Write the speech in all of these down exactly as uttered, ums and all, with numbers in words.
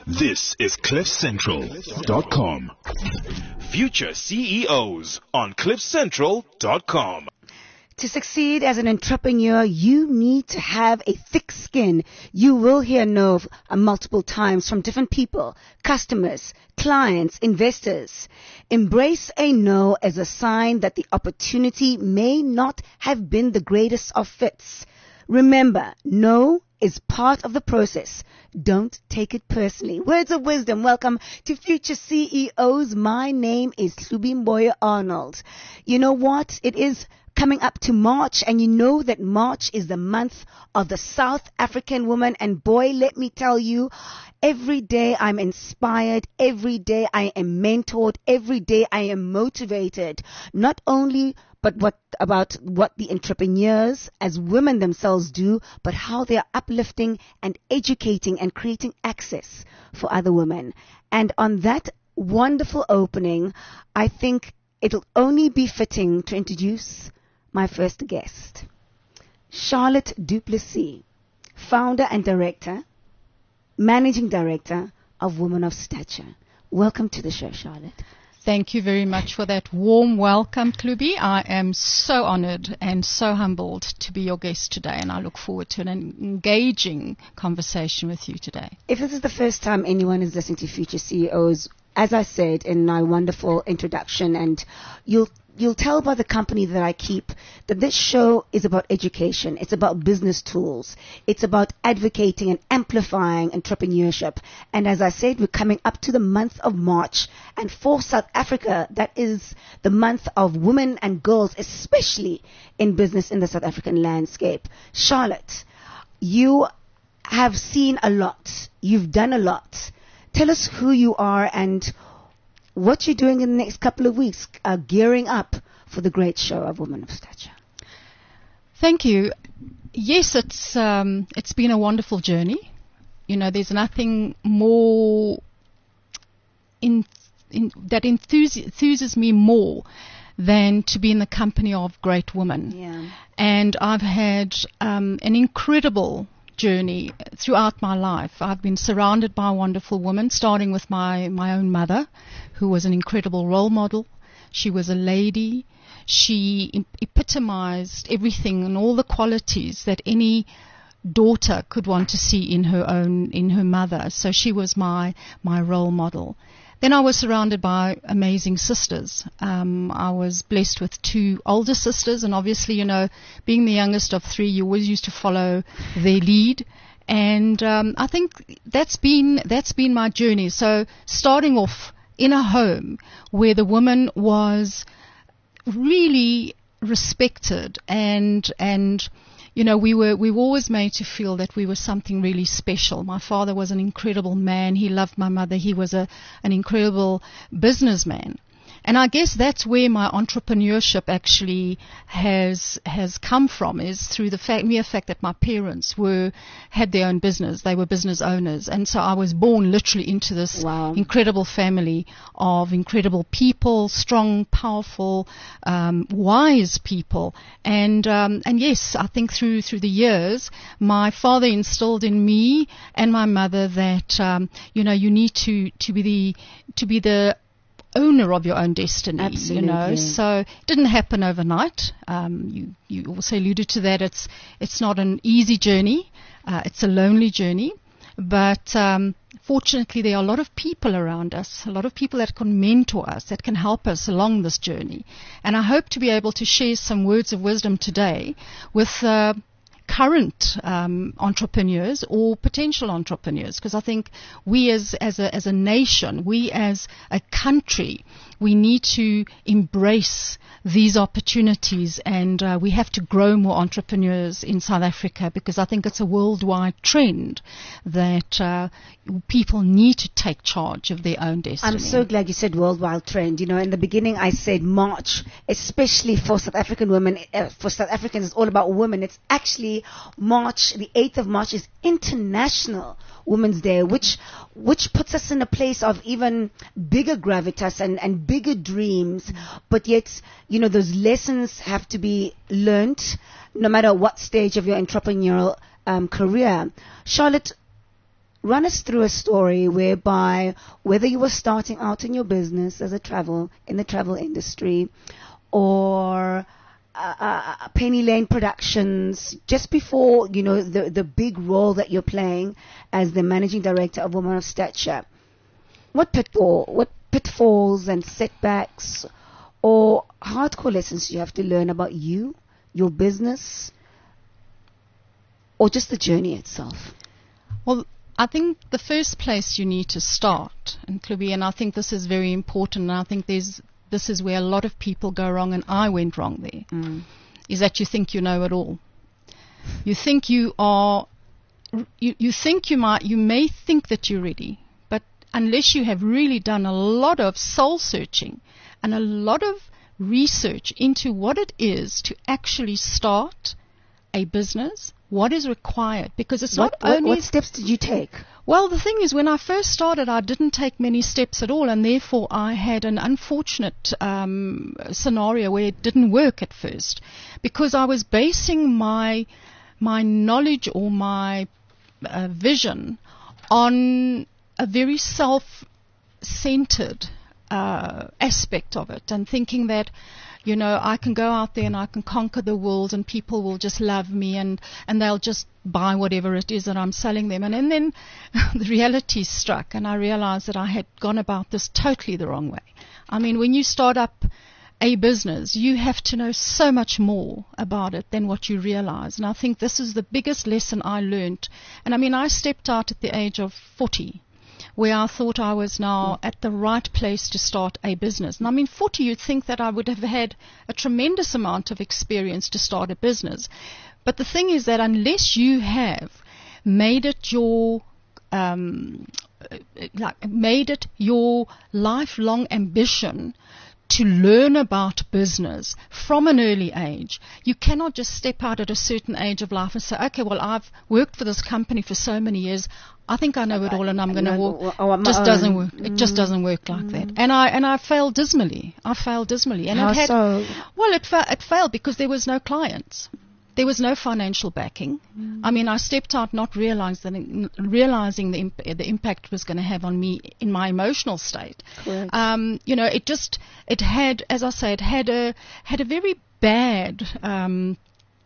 This is cliff central dot com. Future C E Os on cliff central dot com. To succeed as an entrepreneur, you need to have a thick skin. You will hear no uh, multiple times from different people, customers, clients, investors. Embrace a no as a sign that the opportunity may not have been the greatest of fits. Remember, no is part of the process. Don't take it personally. Words of wisdom. Welcome to Future C E Os. My name is Hlubimboya Arnold. You know what? It is coming up to March, and you know that March is the month of the South African woman. And boy, let me tell you, every day I'm inspired. Every day I am mentored. Every day I am motivated. Not only but what about what the entrepreneurs as women themselves do, but how they are uplifting and educating and creating access for other women. And on that wonderful opening, I think it'll only be fitting to introduce my first guest, Charlotte du Plessis, founder and director, managing director of Women of Stature. Welcome to the show, Charlotte. Thank you very much for that warm welcome, Klubi. I am so honored and so humbled to be your guest today, and I look forward to an engaging conversation with you today. If this is the first time anyone is listening to Future C E Os, as I said in my wonderful introduction, and you'll You'll tell by the company that I keep that this show is about education. It's about business tools. It's about advocating and amplifying entrepreneurship. And as I said, we're coming up to the month of March. And for South Africa, that is the month of women and girls, especially in business in the South African landscape. Charlotte, you have seen a lot. You've done a lot. Tell us who you are and what you're doing in the next couple of weeks, uh, gearing up for the great show of Women of Stature. Thank you. Yes, it's um, it's been a wonderful journey. You know, there's nothing more in, in, that enthusi- enthuses me more than to be in the company of great women. Yeah. And I've had um, an incredible journey throughout my life. I've been surrounded by wonderful women, starting with my, my own mother, who was an incredible role model. She was a lady. She epitomized everything and all the qualities that any daughter could want to see in her own, in her mother. So she was my, my role model. Then I was surrounded by amazing sisters. Um, I was blessed with two older sisters, and obviously, you know, being the youngest of three, you always used to follow their lead. And um, I think that's been that's been my journey. So starting off in a home where the woman was really respected, and and you know, we were we were always made to feel that we were something really special. My father was an incredible man. He loved my mother. He was a an incredible businessman. And I guess that's where my entrepreneurship actually has has come from, is through the fact, mere fact that my parents were had their own business. They were business owners. And so I was born literally into this Wow. incredible family of incredible people, strong, powerful, um, wise people. And um, and yes, I think through through the years, my father instilled in me and my mother that um, you know, you need to to be the to be the owner of your own destiny. Absolutely. You know, so it didn't happen overnight. Um, you you also alluded to that. It's it's not an easy journey. Uh, it's a lonely journey, but um, fortunately there are a lot of people around us, a lot of people that can mentor us, that can help us along this journey. And I hope to be able to share some words of wisdom today with uh, current um, entrepreneurs or potential entrepreneurs, because I think we as as a as a nation, we as a country, we need to embrace these opportunities, and uh, we have to grow more entrepreneurs in South Africa, because I think it's a worldwide trend that uh, people need to take charge of their own destiny. I'm so glad you said worldwide trend. You know, in the beginning I said March, especially for South African women, uh, for South Africans, it's all about women. It's actually March, the eighth of March is International Women's Day, which which puts us in a place of even bigger gravitas and, and bigger dreams. But yet, you know, those lessons have to be learnt no matter what stage of your entrepreneurial um, career. Charlotte, run us through a story whereby whether you were starting out in your business as a travel, in the travel industry, or uh, uh, Penny Lane Productions, just before, you know, the, the big role that you're playing as the managing director of Women of Stature. What pitfall, what pitfalls and setbacks or hardcore lessons you have to learn about you, your business, or just the journey itself? Well, I think the first place you need to start, and Clubby, and I think this is very important, and I think there's this is where a lot of people go wrong, and I went wrong there, mm. is that you think you know it all. You think you are, you, you think you might, you may think that you're ready, but unless you have really done a lot of soul searching and a lot of research into what it is to actually start a business, what is required, because it's what, not only... What steps did you take? Well, the thing is, when I first started, I didn't take many steps at all, and therefore I had an unfortunate um, scenario where it didn't work at first, because I was basing my my knowledge or my uh, vision on a very self-centered uh, aspect of it, and thinking that, you know, I can go out there and I can conquer the world and people will just love me and, and they'll just buy whatever it is that I'm selling them. And, and then the reality struck and I realized that I had gone about this totally the wrong way. I mean, when you start up a business, you have to know so much more about it than what you realize. And I think this is the biggest lesson I learned. And I mean, I stepped out at the age of forty. Where I thought I was now at the right place to start a business. And I mean, forty, you'd think that I would have had a tremendous amount of experience to start a business. But the thing is that unless you have made it your, um, like made it your lifelong ambition to learn about business from an early age, you cannot just step out at a certain age of life and say, okay, well, I've worked for this company for so many years, I think I know it all and I'm going to walk. It just doesn't work. It just doesn't work like that. And I and I failed dismally. I failed dismally. And How it had, so? Well, it, fa- it failed because there was no clients. There was no financial backing. Mm. I mean, I stepped out not realizing, realizing the, imp- the impact it was going to have on me in my emotional state. Correct. Um, you know, it just, it had, as I say, it had a, had a very bad um,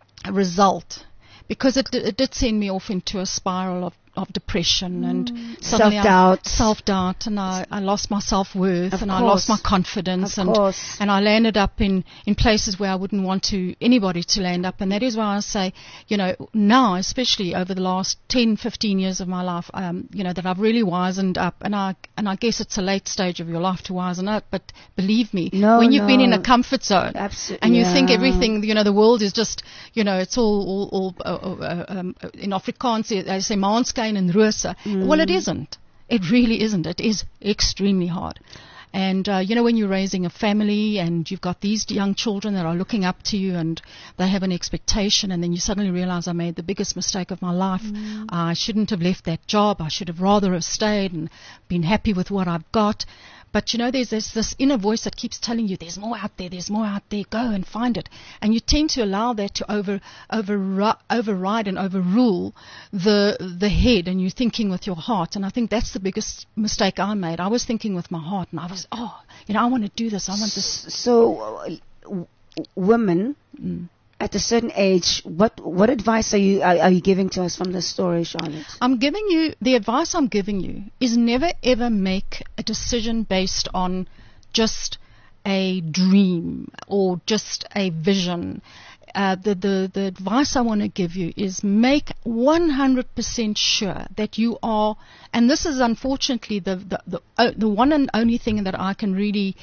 result because it, it did send me off into a spiral of of depression and mm. suddenly self-doubt, I, self-doubt, and I, I lost my self-worth, of and course. I lost my confidence, of and course. and I landed up in, in places where I wouldn't want to anybody to land up, and that is why I say, you know, now, especially over the last ten, fifteen years of my life, um, you know, that I've really wisened up, and I and I guess it's a late stage of your life to wisen up, but believe me, no, when you've no. been in a comfort zone, Absolutely, and you yeah. think everything, you know, the world is just, you know, it's all, all, all uh, uh, um, in Afrikaans, they say maanskyn en rose. Mm. Well, it isn't. It really isn't. It is extremely hard. And, uh, you know, when you're raising a family and you've got these young children that are looking up to you and they have an expectation, and then you suddenly realize I made the biggest mistake of my life. Mm. I shouldn't have left that job. I should have rather have stayed and been happy with what I've got. But, you know, there's this, this inner voice that keeps telling you there's more out there, there's more out there, go and find it. And you tend to allow that to over, over, override and overrule the the head, and you're thinking with your heart. And I think that's the biggest mistake I made. I was thinking with my heart, and I was, oh, you know, I want to do this, I want this. So, uh, w- women... Mm. At a certain age, what what advice are you are, are you giving to us from this story, Charlotte? I'm giving you, the advice I'm giving you is never ever make a decision based on just a dream or just a vision. Uh, the, the, the advice I want to give you is make one hundred percent sure that you are, and this is unfortunately the, the, the, uh, the one and only thing that I can really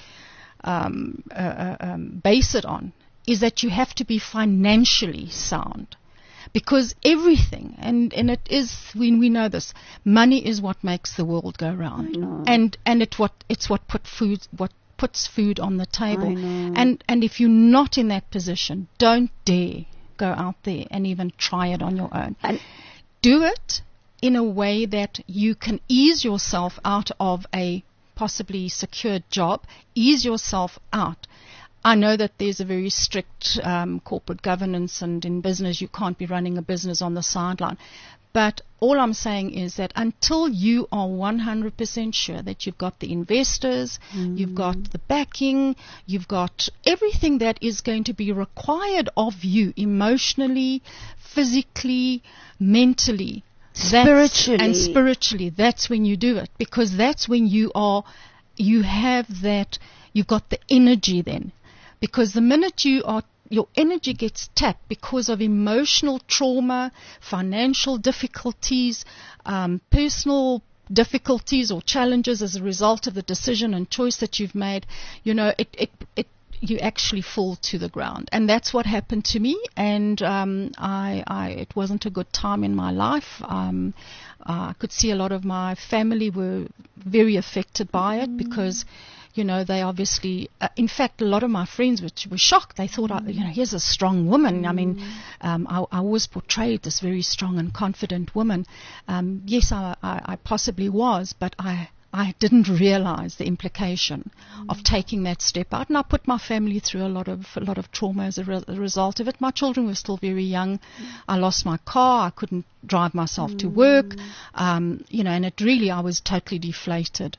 um, uh, um, base it on, is that you have to be financially sound. Because everything, and, and it is, we, we know this, money is what makes the world go round. And and it what it's what put food what puts food on the table. And and if you're not in that position, don't dare go out there and even try it on your own. And do it in a way that you can ease yourself out of a possibly secured job, ease yourself out. I know that there's a very strict um, corporate governance, and in business you can't be running a business on the sideline. But all I'm saying is that until you are one hundred percent sure that you've got the investors, mm. you've got the backing, you've got everything that is going to be required of you emotionally, physically, mentally, spiritually, and spiritually, that's when you do it, because that's when you are, you have that, you've got the energy then. Because the minute you are, your energy gets tapped because of emotional trauma, financial difficulties, um, personal difficulties or challenges as a result of the decision and choice that you've made, you know, it, it, it, you actually fall to the ground. And that's what happened to me. And um, I, I, it wasn't a good time in my life. Um, I could see a lot of my family were very affected by it, because you know, they obviously, uh, in fact, a lot of my friends were, were shocked. They thought, mm. I, you know, here's a strong woman. Mm. I mean, um, I, I always portrayed this very strong and confident woman. Um, yes, I, I, I possibly was, but I, I didn't realize the implication mm. of taking that step out. And I put my family through a lot of a lot of trauma as a, re- a result of it. My children were still very young. Mm. I lost my car. I couldn't drive myself mm. to work. Um, you know, and it really, I was totally deflated.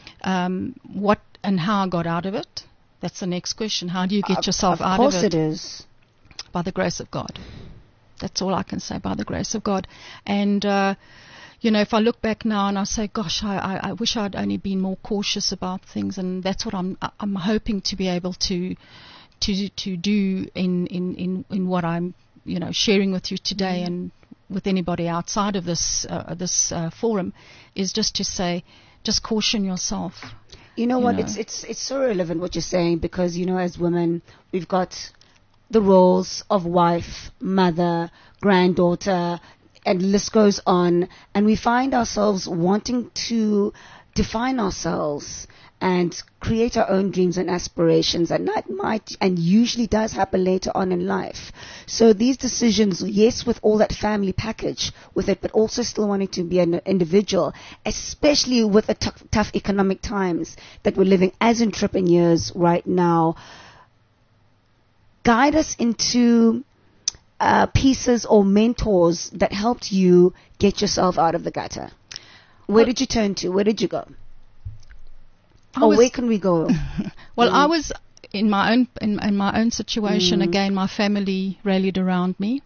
Um, what and how I got out of it, that's the next question. How do you get uh, yourself out of it? Of course it is. By the grace of God. That's all I can say, by the grace of God. And, uh, you know, if I look back now and I say, gosh, I, I, I wish I'd only been more cautious about things, and that's what I'm I'm hoping to be able to to to do in, in, in, in what I'm, you know, sharing with you today mm. and with anybody outside of this, uh, this uh, forum, is just to say, just caution yourself. You know you what? know. It's it's it's so relevant what you're saying, because you know, as women, we've got the roles of wife, mother, granddaughter, and the list goes on, and we find ourselves wanting to define ourselves and create our own dreams and aspirations, and that might and usually does happen later on in life. So these decisions, yes, with all that family package with it, but also still wanting to be an individual, especially with the t- tough economic times that we're living as entrepreneurs right now, guide us into uh, pieces or mentors that helped you get yourself out of the gutter. Where well, did you turn to? Where did you go? Or where can we go? Well, mm. I was in my own in, in my own situation. Mm. Again, my family rallied around me.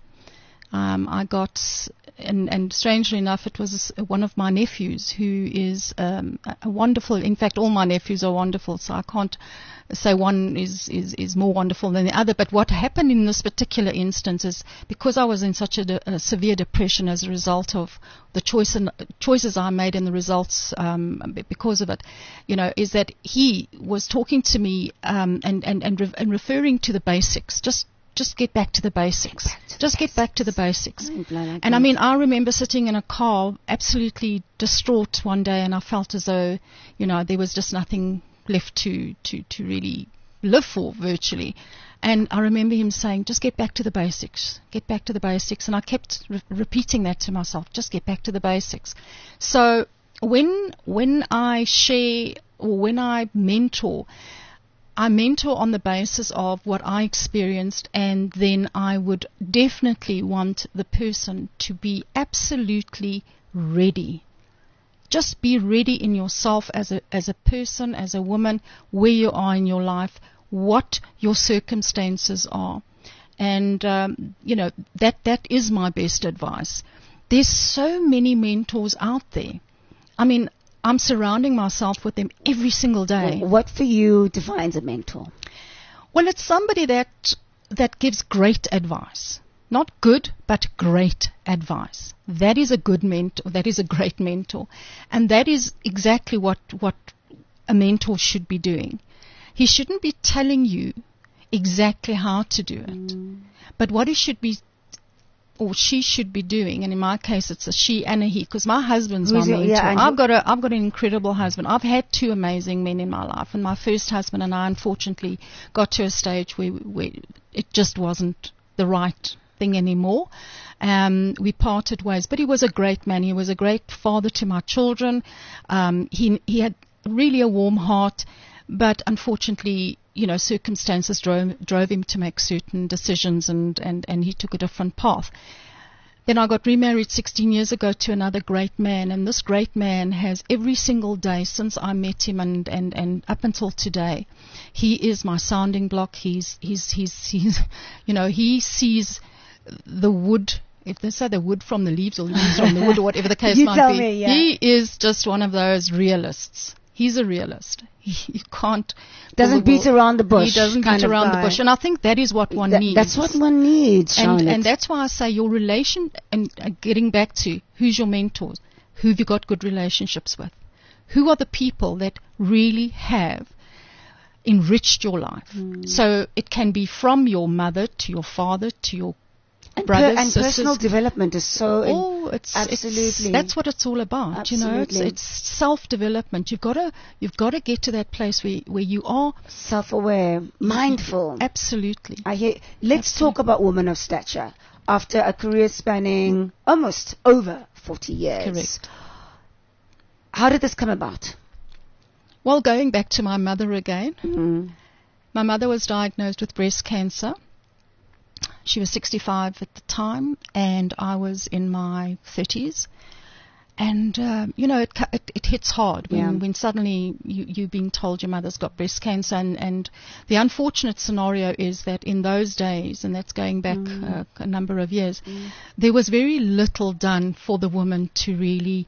Um, I got, and, and strangely enough, it was one of my nephews who is um, a wonderful. In fact, all my nephews are wonderful, so I can't say one is, is, is more wonderful than the other. But what happened in this particular instance is, because I was in such a, de- a severe depression as a result of the choice and choices I made and the results um, because of it, you know, is that he was talking to me um, and and and, re- and referring to the basics, just. Just get back to the basics. Get to Just the get back to the basics. Like and I mean, I remember sitting in a car absolutely distraught one day, and I felt as though, you know, there was just nothing left to, to, to really live for, virtually. And I remember him saying, just get back to the basics. Get back to the basics. And I kept re- repeating that to myself, just get back to the basics. So when when I share or when I mentor, I mentor on the basis of what I experienced, and then I would definitely want the person to be absolutely ready. Just be ready in yourself as a as a person, as a woman, where you are in your life, what your circumstances are. And, um, you know, that that is my best advice. There's so many mentors out there. I mean, I'm surrounding myself with them every single day. What for you defines a mentor? Well, it's somebody that that gives great advice. Not good, but great advice. That is a good mentor. That is a great mentor. And that is exactly what, what a mentor should be doing. He shouldn't be telling you exactly how to do it. Mm. But what he should be or she should be doing, and in my case it's a she and a he, because my husband's Who's my it? mentor. Yeah, I've got a I've got an incredible husband. I've had two amazing men in my life, and my first husband and I unfortunately got to a stage where, where it just wasn't the right thing anymore. Um, we parted ways, but he was a great man. He was a great father to my children. Um, he he had really a warm heart, but unfortunately, you know, circumstances drove drove him to make certain decisions, and, and, and he took a different path. Then I got remarried sixteen years ago to another great man, and this great man has every single day since I met him and, and, and up until today, he is my sounding block. He's, he's, he's, he's, you know, he sees the wood, if they say the wood from the leaves or leaves from the wood or whatever the case You might tell be. me, yeah. He is just one of those realists. He's a realist. He, you can't. Doesn't beat around the bush. He doesn't kind beat of around guy. the bush. And I think that is what one Th- needs. That's what one needs, And, Charlotte. and that's why I say your relation, and uh, getting back to who's your mentors, who have you got good relationships with, who are the people that really have enriched your life. Mm. So it can be from your mother to your father to your and, brothers, per- and sisters. personal development is so in- Oh, it's absolutely. It's, that's what it's all about. Absolutely. You know, it's, it's self-development. You've got to you've got to get to that place where where you are self-aware, mindful. Absolutely. I hear. Let's Absolutely. talk about women of stature. After a career spanning almost over forty years, Correct. How did this come about? Well, going back to my mother again, Mm. my mother was diagnosed with breast cancer. She was sixty-five at the time, and I was in my thirties. And, um, you know, it, cu- it, it hits hard when, Yeah. when suddenly you, you're being told your mother's got breast cancer. And, and the unfortunate scenario is that in those days, and that's going back uh, a number of years, there was very little done for the woman to really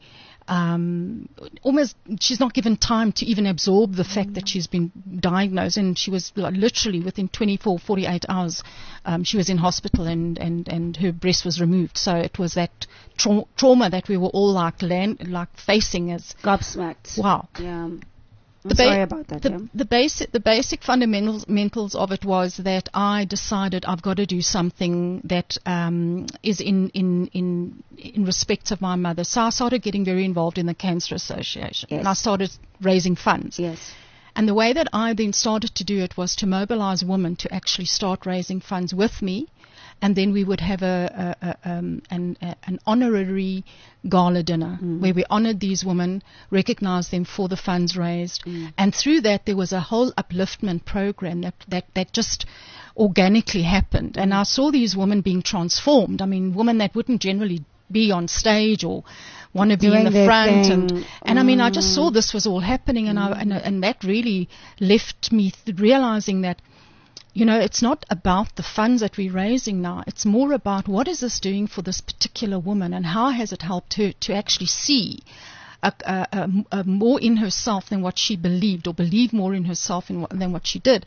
um, almost, she's not given time to even absorb the fact that she's been diagnosed, and she was like, literally within twenty-four, forty-eight hours, um, she was in hospital and, and, and her breast was removed. So it was that tra- trauma that we were all like land, like facing as, Gobsmacked. wow. Yeah. I'm The ba- sorry about that. The, yeah. the basic, the basic fundamentals mentals of it was that I decided I've got to do something that um, is in, in in in respect of my mother. So I started getting very involved in the Cancer Association, Yes. and I started raising funds. Yes. And the way that I then started to do it was to mobilize women to actually start raising funds with me. And then we would have a, a, a, um, an, a, an honorary gala dinner Mm. where we honored these women, recognized them for the funds raised. Mm. And through that, there was a whole upliftment program that, that, that just organically happened. And I saw these women being transformed. I mean, women that wouldn't generally be on stage or want to be Doing in the their front. thing. And, and I mean, I just Mm. saw this was all happening. And, I, and, and that really left me th- realizing that, you know, it's not about the funds that we're raising now. It's more about what is this doing for this particular woman, and how has it helped her to actually see a, a, a, a more in herself than what she believed, or believe more in herself in what, than what she did.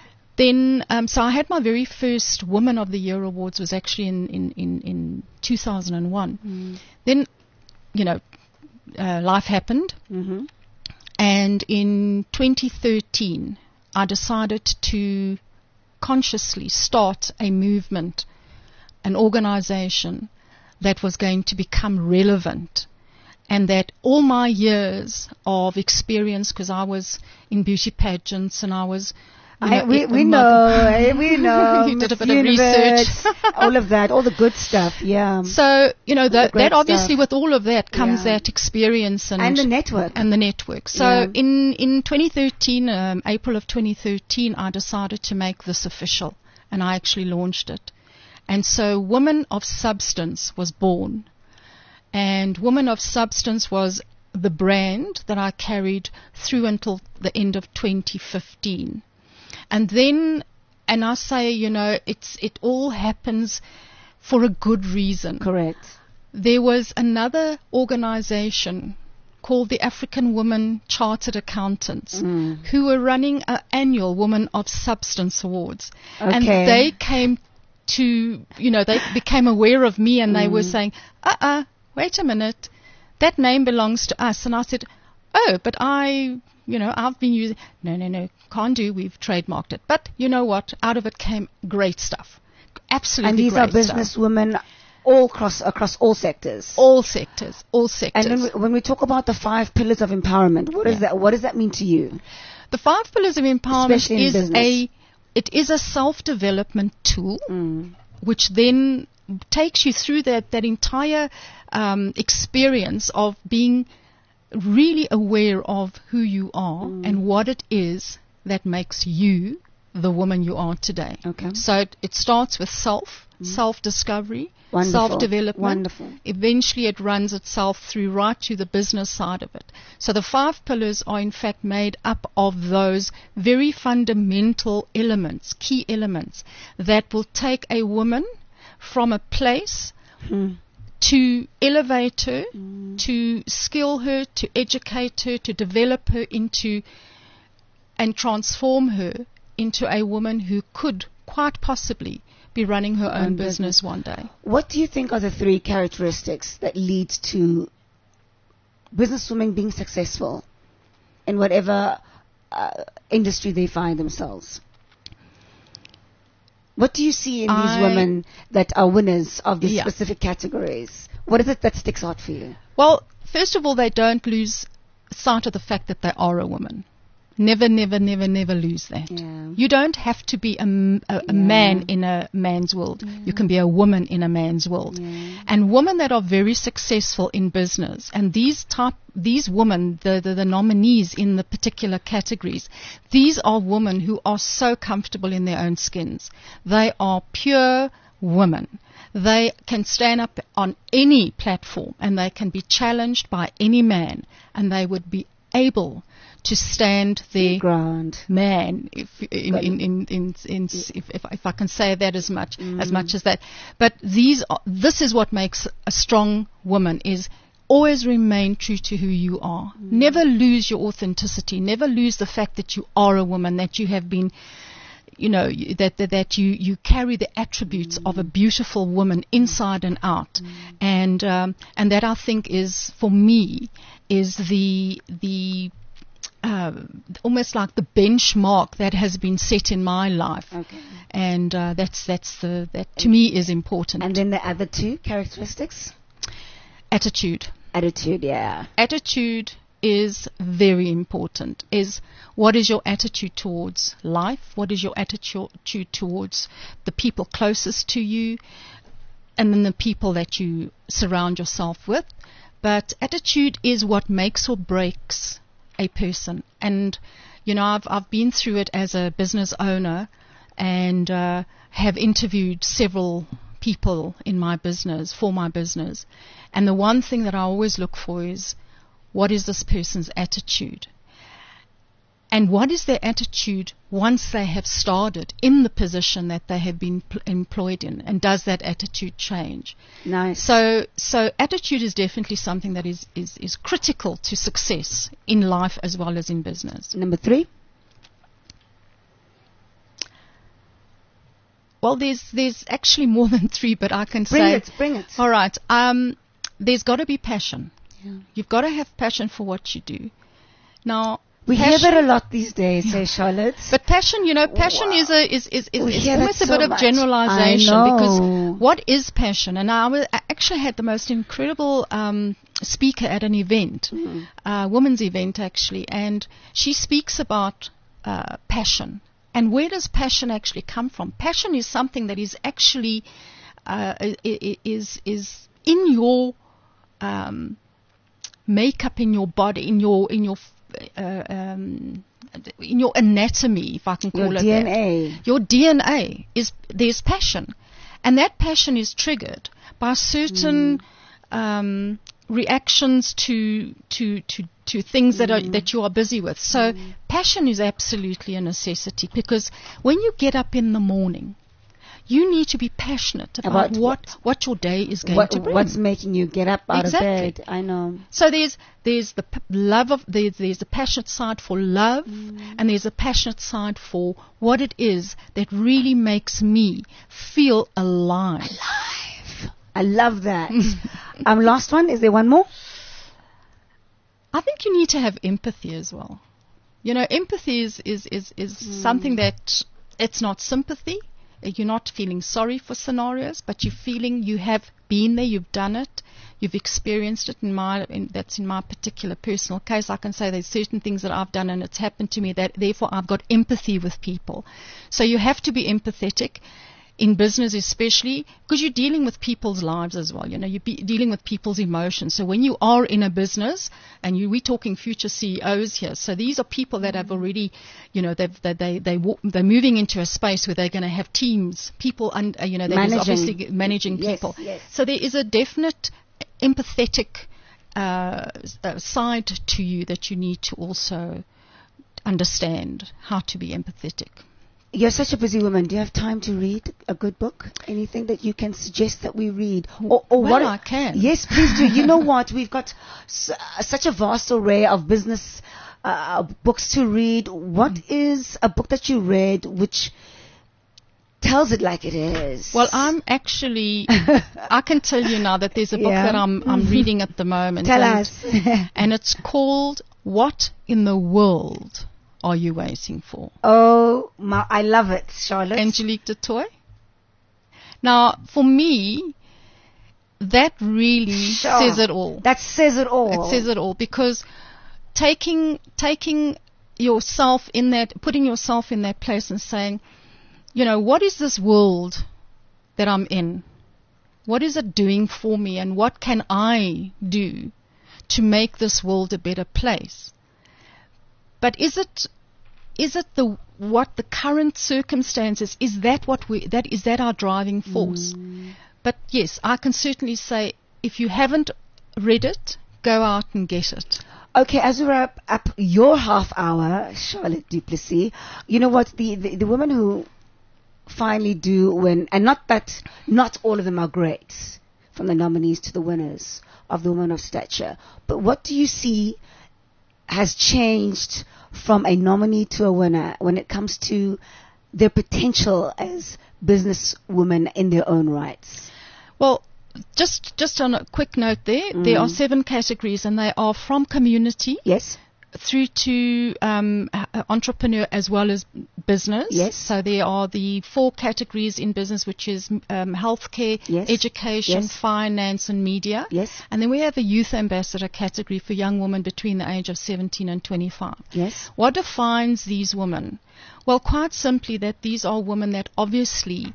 Then, um, so I had my very first Woman of the Year awards was actually in, in, in, in two thousand one. Mm. Then, you know, uh, life happened. Mm-hmm. And in twenty thirteen, I decided to consciously start a movement, an organization that was going to become relevant, and that all my years of experience, because I was in beauty pageants and I was, you I, know, we it- we my- know, eh, we know. You did a Miss bit of Universe, research. all of that, all the good stuff, yeah. So, you know, that, great that obviously stuff. with all of that comes Yeah. that experience and, And the network. and the network. So Yeah. in, in twenty thirteen, um, April of twenty thirteen, I decided to make this official, and I actually launched it. And so Women of Substance was born. And Women of Substance was the brand that I carried through until the end of twenty fifteen. And then, and I say, you know, it's it all happens for a good reason. Correct. There was another organization called the African Women Chartered Accountants Mm. who were running an annual Women of Substance Awards. And Okay. they came to, you know, they became aware of me, and they were saying, uh-uh, wait a minute, that name belongs to us. And I said, oh, but I, you know, I've been using, no, no, no, can't do, we've trademarked it. But you know what, out of it came great stuff. Absolutely And these great are business stuff. women all across across all sectors. All sectors, all sectors. And when we, when we talk about the five pillars of empowerment, what is Yeah. that? What does that mean to you? The five pillars of empowerment Especially in is business. a, it is a self-development tool, Mm. which then takes you through that, that entire um, experience of being really aware of who you are Mm. and what it is that makes you the woman you are today. Okay. So it, it starts with self, mm. self-discovery, Wonderful. self-development. Wonderful. Eventually it runs itself through right to the business side of it. So the five pillars are in fact made up of those very fundamental elements, key elements, that will take a woman from a place Hmm. to elevate her, Mm. to skill her, to educate her, to develop her into and transform her into a woman who could quite possibly be running her own Own business business. one day. What do you think are the three characteristics that lead to businesswomen being successful in whatever uh, industry they find themselves? What do you see in these I- women that are winners of these Yeah. specific categories? What is it that sticks out for you? Well, first of all, they don't lose sight of the fact that they are a woman. Never, never, never, never lose that. Yeah. You don't have to be a, m- a- a Yeah. man in a man's world. You can be a woman in a man's world. Yeah. And women that are very successful in business, and these type, these women, the, the, the nominees in the particular categories, these are women who are so comfortable in their own skins. They are pure women. They can stand up on any platform and they can be challenged by any man, and they would be able to stand their Ground. man, if in, Got in, in, in, in, if, if, if I can say that as much as much as that. But these are, this is what makes a strong woman, is always remain true to who you are. Never lose your authenticity. Never lose the fact that you are a woman, that you have been, you know, you- that that, that you, you carry the attributes of a beautiful woman inside and out. And um, and that, I think, is, for me, is the the uh, almost like the benchmark that has been set in my life. Okay. And uh, that's that's the that to me is important. And then the other two characteristics? Attitude. Attitude, yeah. Attitude is very important. Is what is your attitude towards life? What is your attitude towards the people closest to you, and then the people that you surround yourself with? But attitude is what makes or breaks a person. And you know, I've I've been through it as a business owner, and uh, have interviewed several people in my business, for my business. And the one thing that I always look for is, what is this person's attitude? And what is their attitude once they have started in the position that they have been pl- employed in? And does that attitude change? Nice. So, so attitude is definitely something that is, is, is critical to success in life as well as in business. Number three? Well, there's there's actually more than three, but I can Bring say. it, bring it. All right. Um, there's got to be passion. Yeah. You've got to have passion for what you do. Now, We hear passion, that a lot these days, say Charlotte. But passion, you know, passion Wow. is a is is, is, We is hear that almost a so bit of much. generalization, I know. because what is passion? And I, was, I actually had the most incredible um, speaker at an event, Mm. a women's event actually, and she speaks about uh, passion. And where does passion actually come from? Passion is something that is actually uh, i- i- is is in your um, makeup, in your body, in your in your uh, um, in your anatomy, if I can call Your it D N that. A. Your D N A is there's passion, and that passion is triggered by certain um, reactions to to to to things that are that you are busy with. So passion is absolutely a necessity, because when you get up in the morning, you need to be passionate about, About what what your day is going What, to bring. what's making you get up out Exactly. of bed? I know. So there's there's the p- love of there's there's the passionate side for love, and there's a passionate side for what it is that really makes me feel alive. Alive. I love that. um, last one. Is there one more? I think you need to have empathy as well. You know, empathy is is is, is something that it's not sympathy. You're not feeling sorry for scenarios, but you're feeling you have been there, you've done it, you've experienced it. In my, in, that's in my particular personal case. I can say there's certain things that I've done and it's happened to me, that therefore I've got empathy with people. So you have to be empathetic. in business especially, because you're dealing with people's lives as well. You know, you're be dealing with people's emotions. So when you are in a business, and you, we're talking future C E Os here, so these are people that have already, you know, they've, they they they walk, they're moving into a space where they're going to have teams, people, and uh, you know, they're obviously managing yes, people. Yes. So there is a definite empathetic uh, uh, side to you that you need to also understand how to be empathetic. You're such a busy woman. Do you have time to read a good book? Anything that you can suggest that we read? Or, or well, what I can. Yes, please do. You know what? We've got s- such a vast array of business uh, books to read. What mm. is a book that you read which tells it like it is? Well, I'm actually, I can tell you now that there's a book yeah. that I'm, I'm reading at the moment. Tell and, us. And it's called What in the World Are You Waiting For? Oh, my, I love it, Charlotte. Angelique de Toy. Now, for me, that really sure. says it all. That says it all. It says it all, because taking taking yourself in that, putting yourself in that place and saying, you know, what is this world that I'm in? What is it doing for me, and what can I do to make this world a better place? But is it is it the what the current circumstances, is that what we that is that our driving force? Mm. But yes, I can certainly say, if you haven't read it, go out and get it. Okay, as we wrap up your half hour, Charlotte du Plessis, you know what, the, the, the women who finally do win, and not that not all of them are great, from the nominees to the winners of the Women of Stature, but what do you see has changed from a nominee to a winner when it comes to their potential as business women in their own rights? Well, just just on a quick note there, mm. there are seven categories, and they are from community, yes, through to um, entrepreneur as well as business. Yes. So there are the four categories in business, which is um, healthcare, yes. education, yes. finance, and media. Yes. And then we have a youth ambassador category for young women between the age of seventeen and twenty-five. Yes. What defines these women? Well, quite simply that these are women that obviously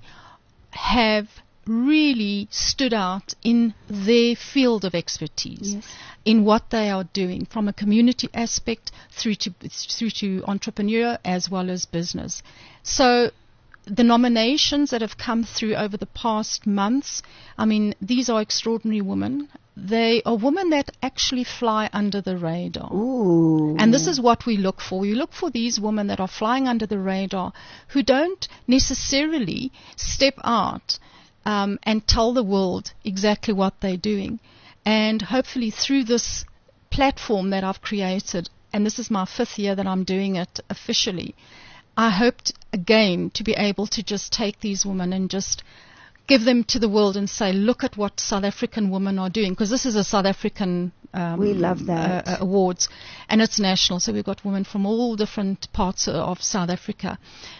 have really stood out in their field of expertise, yes. in what they are doing, from a community aspect through to through to entrepreneur as well as business. So the nominations that have come through over the past months, I mean, these are extraordinary women. They are women that actually fly under the radar. Ooh. And this is what we look for. We look for these women that are flying under the radar, who don't necessarily step out Um, and tell the world exactly what they're doing. And hopefully through this platform that I've created, and this is my fifth year that I'm doing it officially, I hoped again to be able to just take these women and just give them to the world and say, look at what South African women are doing, because this is a South African um, we love that. Uh, awards, and it's national, so we've got women from all different parts of South Africa.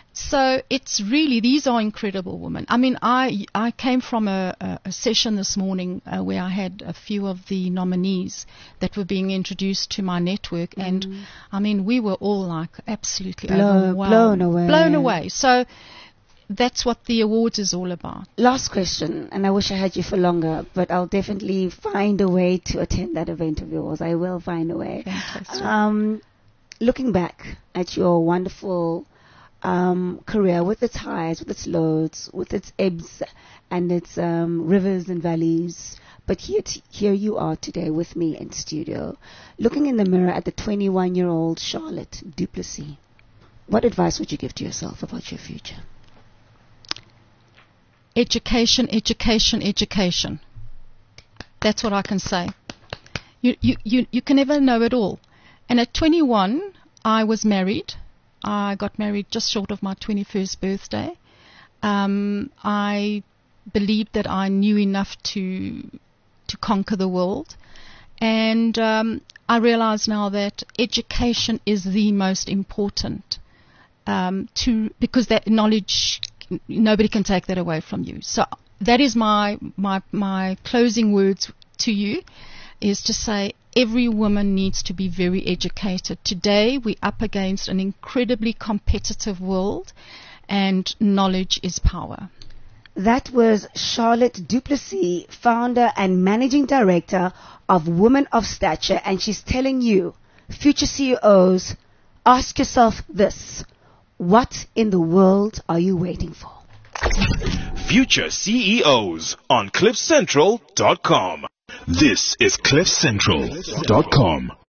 So it's really, these are incredible women. I mean, I I came from a, a, a session this morning uh, where I had a few of the nominees that were being introduced to my network, mm. and I mean, we were all like absolutely Blow, overwhelmed, blown away, blown away. So that's what the awards is all about. Last question, and I wish I had you for longer, but I'll definitely find a way to attend that event of yours. I will find a way. Fantastic. Um, looking back at your wonderful um, career, with its highs, with its lows, with its ebbs and its um, rivers and valleys, but here, t- here you are today with me in studio, looking in the mirror at the twenty-one-year-old Charlotte du Plessis. What advice would you give to yourself about your future? Education, education, education. That's what I can say. You, you, you, you can never know it all. And at twenty-one, I was married. I got married just short of my twenty-first birthday. Um, I believed that I knew enough to to conquer the world. And um, I realize now that education is the most important, um, to because that knowledge, nobody can take that away from you. So that is my my my closing words to you, is to say every woman needs to be very educated. Today we're up against an incredibly competitive world, and knowledge is power. That was Charlotte Duplessis, founder and managing director of Women of Stature, and she's telling you, future C E Os, ask yourself this: what in the world are you waiting for? Future C E Os on cliff central dot com. This is cliff central dot com.